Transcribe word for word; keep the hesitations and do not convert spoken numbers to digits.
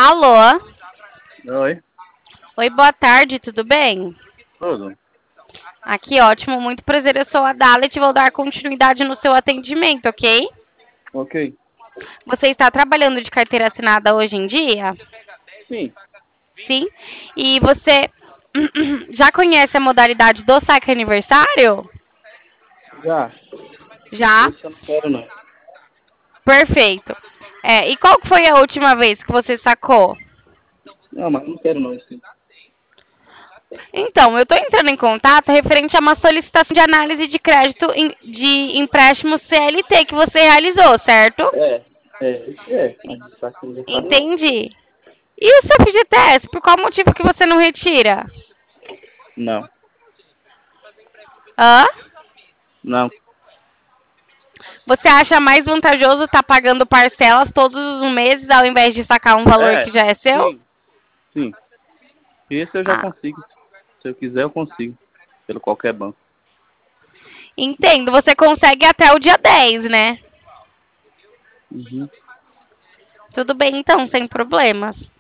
Alô? Oi, Oi, boa tarde, tudo bem? tudo. Aqui, ótimo, muito prazer, eu sou a Dalet e vou dar continuidade no seu atendimento, ok? Ok. Você está trabalhando de carteira assinada hoje em dia? Sim, Sim. E você já conhece a modalidade do saque aniversário? já. Já? Esse eu não quero, não. Perfeito. É, e qual que foi a última vez que você sacou? Não, mas não quero, não. Esse. Então, eu estou entrando em contato referente a uma solicitação de análise de crédito em- de empréstimo C L T que você realizou, certo? É, é, esse é. Mas só que ele fala, não. Entendi. E o seu F G T S, por qual motivo que você não retira? Não, Hã? não. Você acha mais vantajoso estar pagando parcelas todos os meses ao invés de sacar um valor É, que já é seu? sim, sim. Esse eu já Ah, consigo. Se eu quiser, eu consigo. Pelo qualquer banco. entendo. Você consegue até o dia dez, né? Uhum. Tudo bem, então, sem problemas.